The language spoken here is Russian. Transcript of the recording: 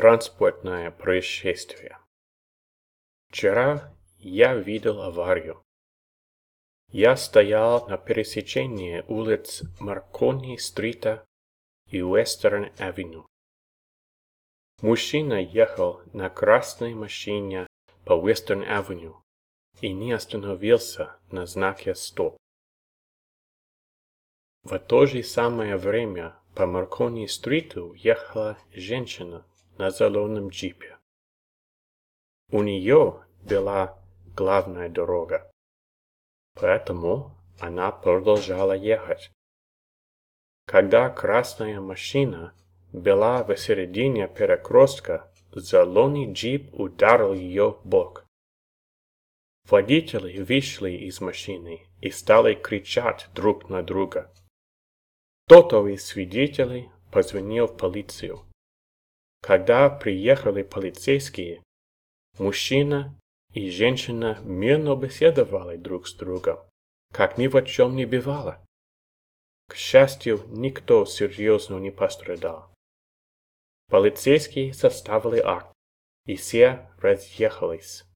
Транспортное происшествие. Вчера я видел аварию. Я стоял на пересечении улиц Маркони-стрита и Уэстерн-авеню. Мужчина ехал на красной машине по Уэстерн-авеню и не остановился на знаке «Стоп». В то же самое время по Маркони-стриту ехала женщина на зеленом джипе. У нее была главная дорога, поэтому она продолжала ехать. Когда красная машина была в середине перекрестка, зеленый джип ударил ее в бок. Водители вышли из машины и стали кричать друг на друга. Кто-то из свидетелей позвонил в полицию. Когда приехали полицейские, мужчина и женщина мирно беседовали друг с другом, как ни в чем не бывало. К счастью, никто серьезно не пострадал. Полицейские составили акт, и все разъехались.